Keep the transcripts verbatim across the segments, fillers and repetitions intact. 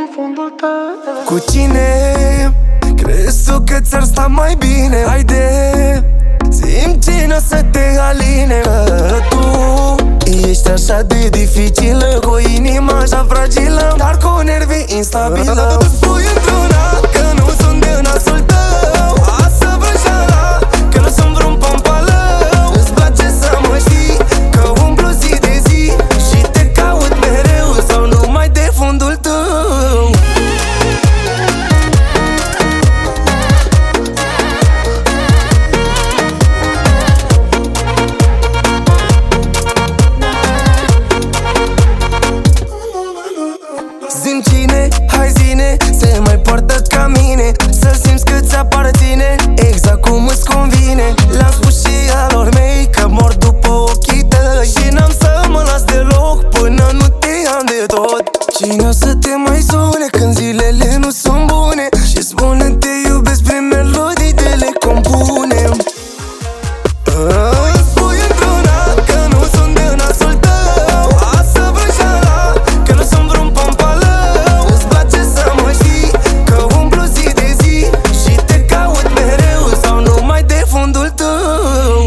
de fundul tău. Cu cine crezi tu că ți-ar sta mai bine? Haide, zi-mi cine o să te aline. Că tu ești așa de dificilă, cu inima așa fragilă, dar cu nervii instabilă. Spui într-una că nu sunt de nasul tău, asta vrăjeala, că nu sunt vreun pampalău. Îți place să mă știi, că umplu zi de zi și te caut mereu, sau numai de fundul tău. Zi-mi cine, hai zine, se mai poartă ca mine, să simți că ți aparține, exact cum îți convine. Le-am spus și alor mei că mor după ochii tăi și n-am să mă las deloc până nu te am de tot. Cine o să te mai sune când zilele nu sunt bune și spune te iubesc prin melodii de le compunem. Spui într-una că nu sunt de nasul tău, asta vrăjeala, că nu sunt vreun pampalău. Îți place să mă știi, că umplu zi de zi și te caut mereu, sau numai de fundul tău.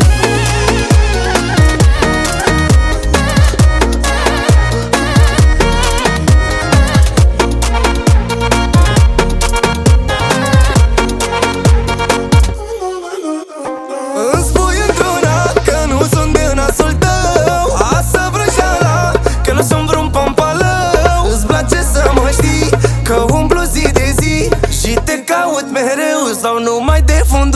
Îmi spui într-una că nu sunt de nasul tău, asta vrăjeala, că nu sunt vreun pampalău. Îți place să mă știi, că umplu zi de zi și te caut mereu, sau numai de fundul